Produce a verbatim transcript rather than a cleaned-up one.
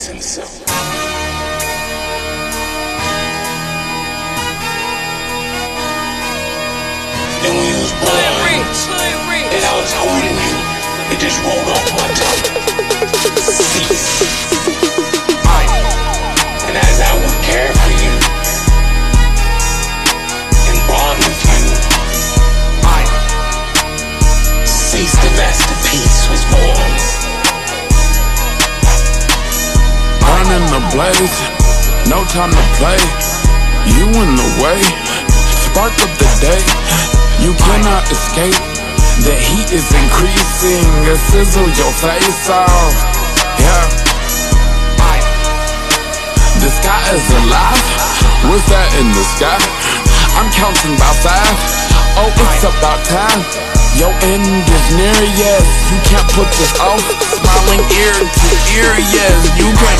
himself. Then when you was born, and I was holding you, it just rolled off my tongue. Cease. And as I would care for you and bond with you, cease, the masterpiece was born. Burning the blaze, no time to play. You in the way, spark of the day. You cannot escape, the heat is increasing. It sizzle your face off, yeah. The sky is alive, what's that in the sky? I'm counting by five, oh it's about time. Your end is near, yes, you can't put this off. Smiling ear to ear, yes, you can't